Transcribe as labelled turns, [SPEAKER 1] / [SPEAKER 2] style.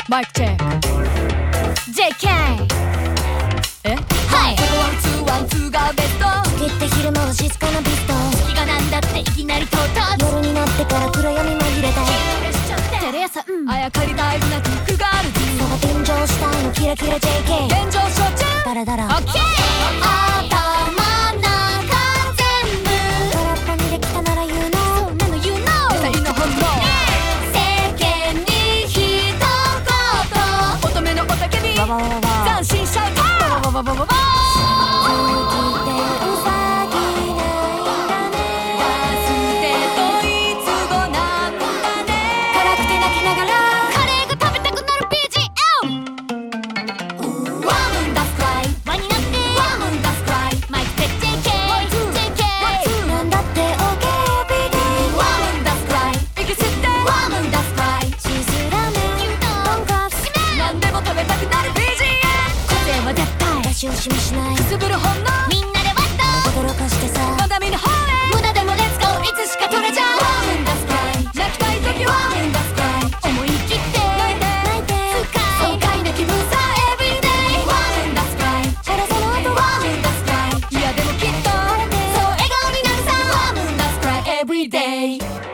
[SPEAKER 1] マイクチェック JK えはいワンツーワンツーがベスト
[SPEAKER 2] 月って昼間は静かなビスト
[SPEAKER 1] 月がなんだっていきなり唐突
[SPEAKER 2] 夜になってから暗闇紛れた
[SPEAKER 1] テレ朝あやかりたいなくフガールズ
[SPEAKER 2] その便乗したいのキラキラ JK
[SPEAKER 1] 現状承知
[SPEAKER 2] ダラダラ
[SPEAKER 1] オッケー頭なんか全部
[SPEAKER 2] 空っぽにできたなら言うの
[SPEAKER 1] そんなの You know 二人の本能世間に一言乙女の雄たけび
[SPEAKER 2] わわわわ
[SPEAKER 1] 斬新シャウトわわわわわわ
[SPEAKER 2] ししもしない
[SPEAKER 1] くすぶる本能みんなでワッと
[SPEAKER 2] 驚かしてさ
[SPEAKER 1] まだ見ぬ方へ無駄でもレッツゴーいつしか取れちゃう Woman that's cry 泣きたい時は Woman that's cry 思い切って泣いて爽快な気分さ Everyday Woman that's cry
[SPEAKER 2] ほらその後
[SPEAKER 1] Woman that's cry いやでもきっとそう笑顔になるさ Woman that's cry Everyday